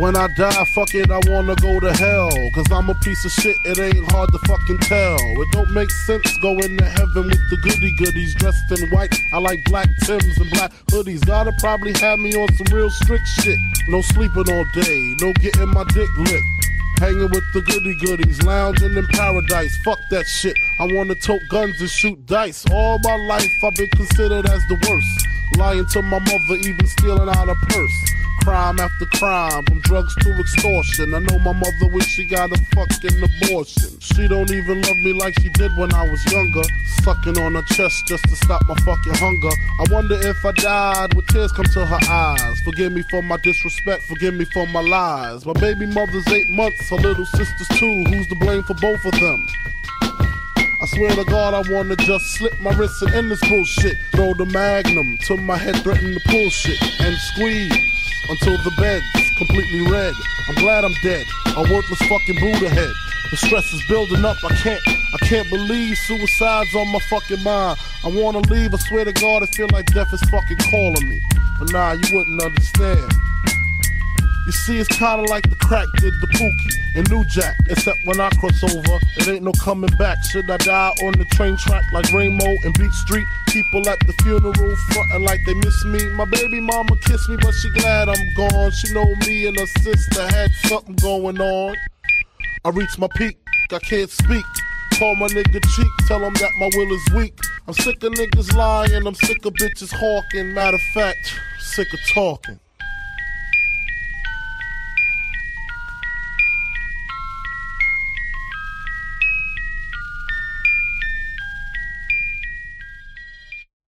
When I die, fuck it, I wanna go to hell. Cause I'm a piece of shit, it ain't hard to fucking tell. It don't make sense going to heaven with the goody-goodies dressed in white. I like black Timbs and black hoodies. Gotta probably have me on some real strict shit. No sleeping all day, no getting my dick licked. Hanging with the goody-goodies, lounging in paradise. Fuck that shit, I wanna tote guns and shoot dice. All my life I've been considered as the worst. Lying to my mother, even stealing out her purse. Crime after crime, from drugs to extortion. I know my mother wish she got a fucking abortion. She don't even love me like she did when I was younger. Sucking on her chest just to stop my fucking hunger. I wonder if I died with tears come to her eyes. Forgive me for my disrespect, forgive me for my lies. My baby mother's 8 months, her little sister's 2. Who's to blame for both of them? I swear to God, I wanna just slip my wrist and end this bullshit. Throw the magnum to my head, threaten to pull shit and squeeze until the bed's completely red. I'm glad I'm dead, a worthless fucking Buddha head. The stress is building up, I can't believe suicide's on my fucking mind. I wanna leave, I swear to God, I feel like death is fucking calling me. But nah, you wouldn't understand. You see, it's kinda like the crack did the Pookie and New Jack. Except when I cross over, it ain't no coming back. Should I die on the train track like Rainbow and Beat Street? People at the funeral frontin' like they miss me. My baby mama kissed me, but she glad I'm gone. She know me and her sister had something going on. I reached my peak, I can't speak. Call my nigga Cheek, tell him that my will is weak. I'm sick of niggas lying, I'm sick of bitches hawking. Matter of fact, sick of talking.